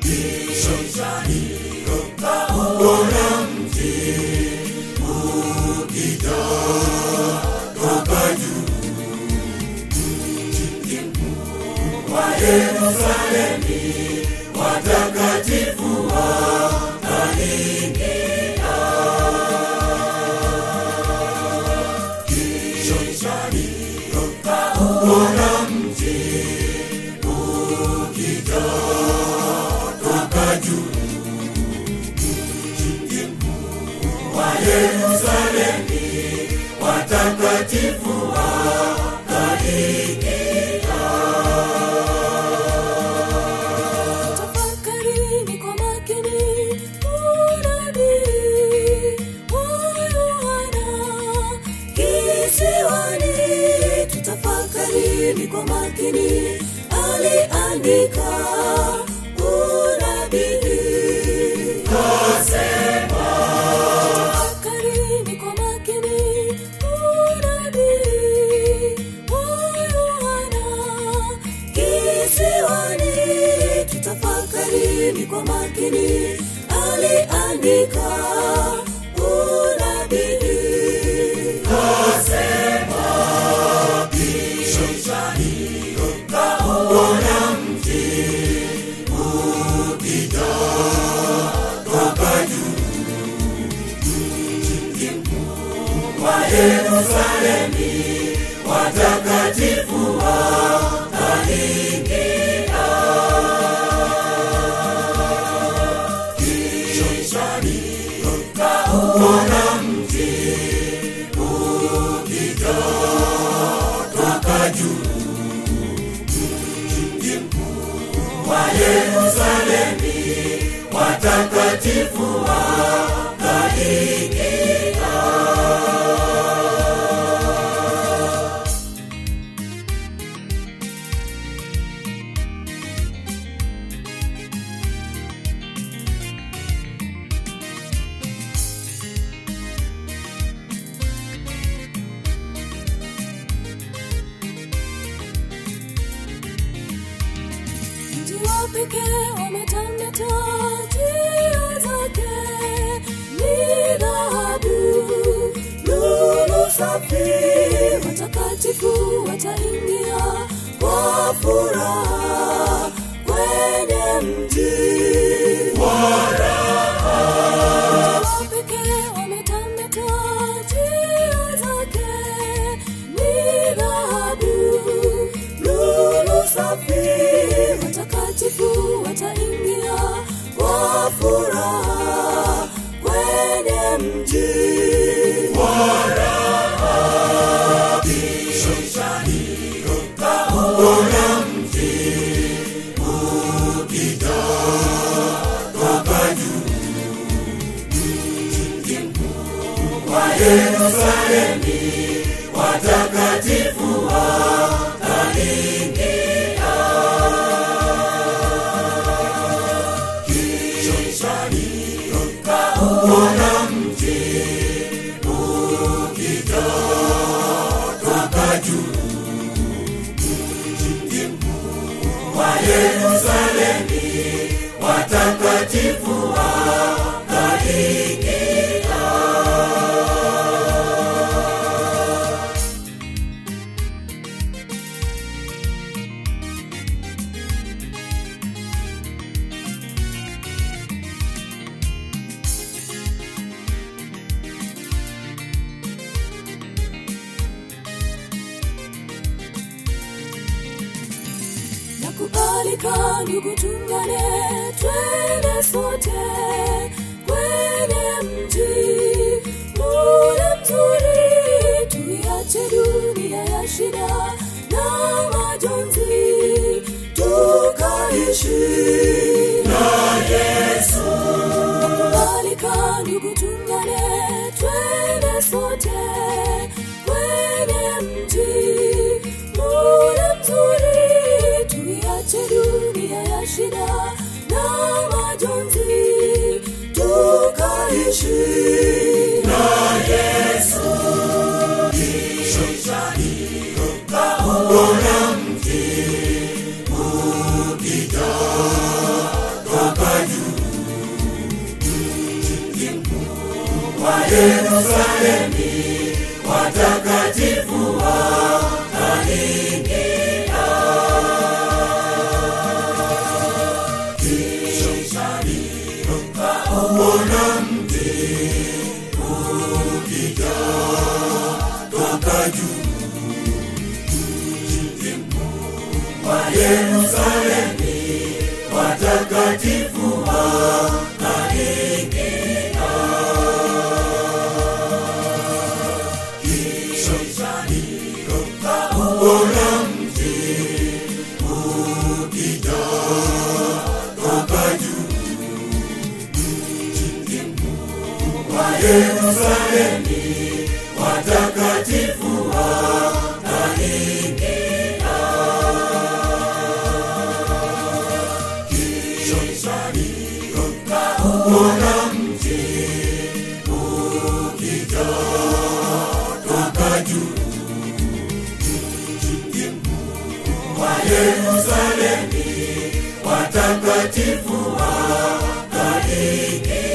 Kauona mji ukija toka juu, mji mkuu wa Yerusalemu, watakatifu wakaingia. Kauona mji ukija toka juu, mji mkuu wa Yerusalemu, watakatifu wakaingia. Tafakarini kwa makini unabii wa Yohana kisiwani. Tutafakarini kwa makini, aliandika unabii Kasema, tafakarini kwa makini unabii wa Yohana kisiwani. Tutafakarini kwa makini, aliandika unabii kasema, kauona mji ukija toka juu, mji mkuu wa Yerusalemu, watakatifu wakaingia. Kauona mji ukija toka juu, mji mkuu wa Yerusalemu, watakatifu wakaingia. Mji wa pekee wametameta, njia zake ni dhahabu, lulu safi. Watakatifu wataingia kwa furaha kwenye mji Wa raha, wa pekee wametameta, njia zake ni dhahabu, lulu safi. Watakatifu wataingia kwa furaha kwenye mji wa raha. Kauona mji ukija toka juu, mji mkuu wa Yerusalemu, watakatifu wakaingia. Kauona mji ukija toka juu, mji mkuu wa Yerusalemu, watakatifu wakaingia. Nakualika ndugu, tungane twende sote kwenye mji ule mzuri. Tuiache dunia ya shida na majonzi, tukaishi Na Yesu, nakualika ndugu, tungane twende sote kwenye mji ule mzuri. Tuiache dunia ya shida na majonzi, tukaishi na Yesu. Kauona mji ukija toka Yerusalemu, watakatifu wakaingia. Kisha nikauona mji ukija toka juu, mji mkuu wa Yerusalemu, watakatifu wakaingia. Kisha nikauona mji ukija toka juu, mji mkuu wa Yerusalemu, watakatifu wakaingia. Kisha nikauona mji ukija toka juu, mji mkuu wa Yerusalemu, watakatifu wakaingia.